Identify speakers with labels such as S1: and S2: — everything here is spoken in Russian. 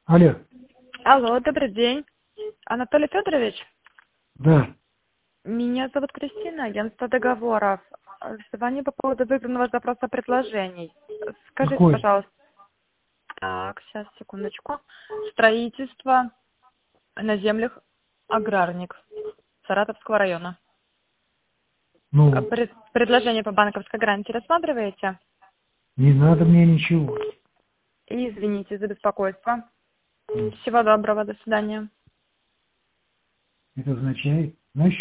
S1: Алло.
S2: Алло, добрый день. Анатолий Федорович?
S1: Да.
S2: Меня зовут Кристина, агентство договоров. Звоню по поводу выигранного запроса предложений. Скажите,
S1: Какой?
S2: пожалуйста. Так, сейчас, секундочку. Строительство на землях Аграрник Саратовского района.
S1: Ну,
S2: Предложение по банковской гарантии рассматриваете?
S1: не надо мне ничего.
S2: Извините за беспокойство. Всего доброго, до свидания.
S1: Это означает, значит,